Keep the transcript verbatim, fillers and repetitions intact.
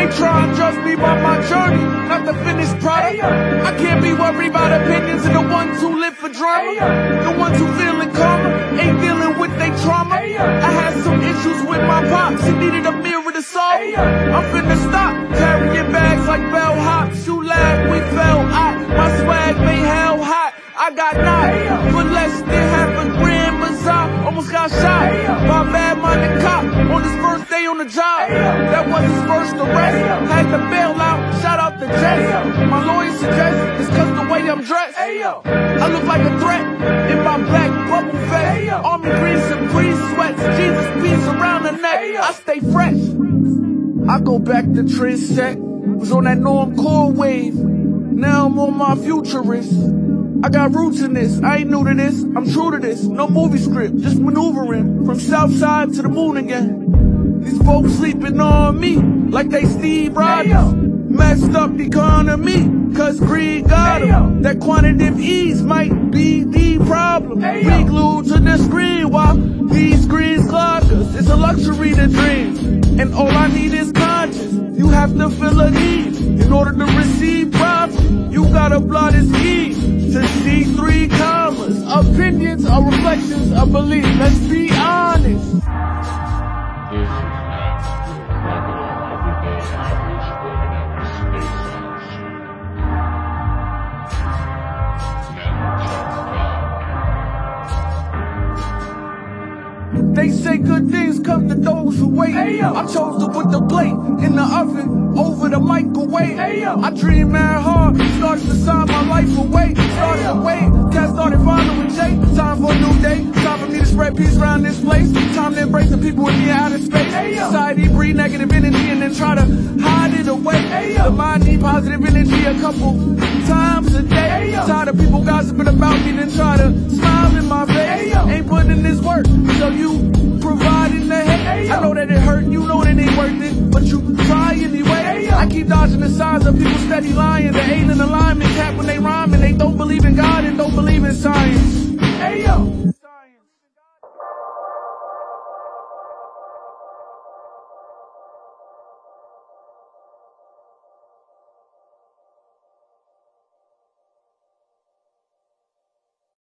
They try and judge me by my journey, not the finished product. I can't be worried about opinions of the ones who live for drama. The ones who feeling karma ain't dealing with their trauma. I had some issues with my pops, he needed a mirror to solve. I'm finna stop carrying bags like bellhops. You laugh, we fell hot. My swag made hell hot. I got knocked for less than half a grand. Mazar almost got shot by a bad-minded cop on his first day on the job. That was his first arrest. Had to bail out. Shout out to Jess. My lawyer suggests it's cause the way I'm dressed. I look like a threat in my black bubble vest. Army green Supreme sweats. Jesus peace around the neck. I stay fresh. I go back to Trendset. Was on that Norm Core wave. Now I'm on my futurist. I got roots in this, I ain't new to this, I'm true to this. No movie script, just maneuvering from south side to the moon again. These folks sleeping on me like they Steve Rogers. Messed up the economy, cause greed got them. That quantitative ease might be the problem. We glued to the screen while these screens clock us. It's a luxury to dream, and all I need is conscience. You have to feel a need in order to receive profit. You gotta blot his key to see three commas. Opinions are reflections of belief. Let's be honest. They say good things come to those who wait. I chose to put the plate in the oven over the microwave. I dream mad hard, started to sign my life away. Started to wait, cat started following Jay. Time for a new day, time for me to spread peace around this place. Time to embrace the people with me out of space. Society breed negative energy and then try to hide it away. The mind need positive energy a couple times a day. Tired of people gossiping about me then try to smile in my face. Ain't putting in this work, so you providing the hate. I know that it hurt, you know that ain't worth it, but you try anyway. I keep dodging the signs of people steady lying, they ain't in the line.